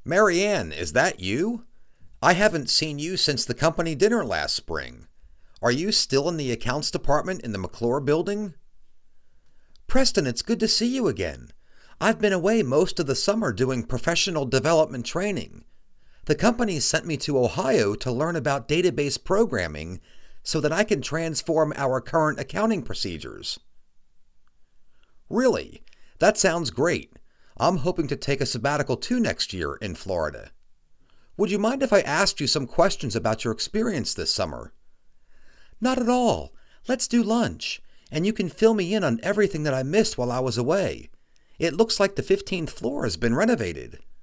Marianne, is that you? I haven't seen you since the company dinner last spring. Are you still in the accounts department in the McClure building? Preston, it's good to see you again. I've been away most of the summer doing professional development training. The company sent me to Ohio to learn about database programming so that I can transform our current accounting procedures. Really? That sounds great. I'm hoping to take a sabbatical too next year in Florida. Would you mind if I asked you some questions about your experience this summer? Not at all. Let's do lunch, and you can fill me in on everything that I missed while I was away. It looks like the 15th floor has been renovated.